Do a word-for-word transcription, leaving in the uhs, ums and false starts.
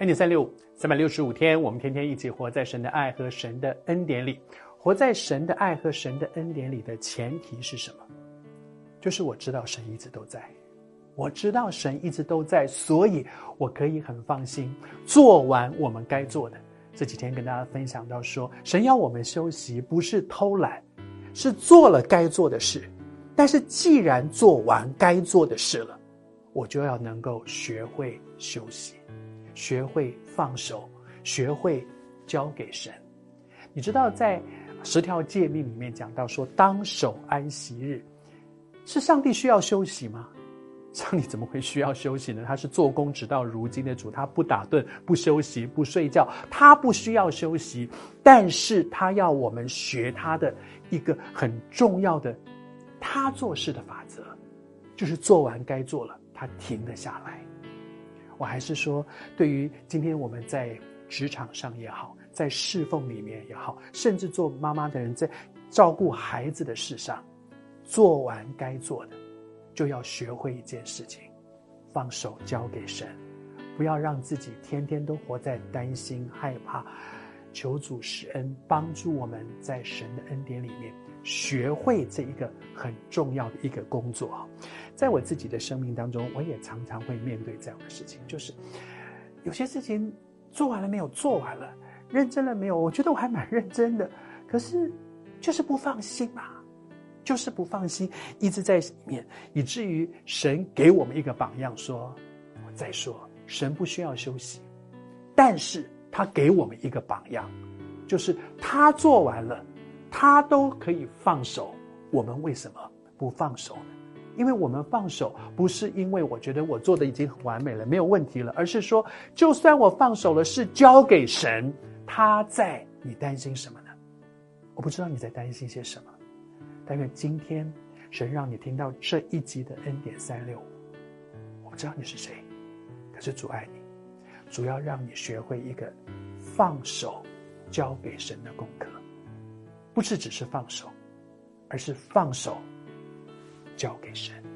点三六五，三百六十五天，我们天天一起活在神的爱和神的恩典里。活在神的爱和神的恩典里的前提是什么？就是我知道神一直都在，我知道神一直都在，所以我可以很放心做完我们该做的。这几天跟大家分享到说，神要我们休息，不是偷懒，是做了该做的事。但是既然做完该做的事了，我就要能够学会休息，学会放手，学会交给神。你知道在十条诫命里面讲到说，当守安息日，是上帝需要休息吗？上帝怎么会需要休息呢？他是做工直到如今的主，他不打盹，不休息，不睡觉，他不需要休息，但是他要我们学他的一个很重要的他做事的法则，就是做完该做了，他停了下来。我还是说，对于今天我们在职场上也好，在侍奉里面也好，甚至做妈妈的人在照顾孩子的事上，做完该做的，就要学会一件事情，放手交给神，不要让自己天天都活在担心害怕。求主施恩，帮助我们在神的恩典里面学会这一个很重要的一个工作。在我自己的生命当中，我也常常会面对这样的事情，就是有些事情做完了没有？做完了。认真了没有？我觉得我还蛮认真的，可是就是不放心嘛，就是不放心，一直在里面，以至于神给我们一个榜样说，我再说，神不需要休息，但是他给我们一个榜样，就是他做完了，他都可以放手，我们为什么不放手呢？因为我们放手不是因为我觉得我做的已经很完美了，没有问题了，而是说就算我放手了，是交给神，他在，你担心什么呢？我不知道你在担心些什么，但愿今天神让你听到这一集的恩典三六五，我不知道你是谁，可是主爱你，主要让你学会一个放手交给神的功课，不是只是放手，而是放手交给神。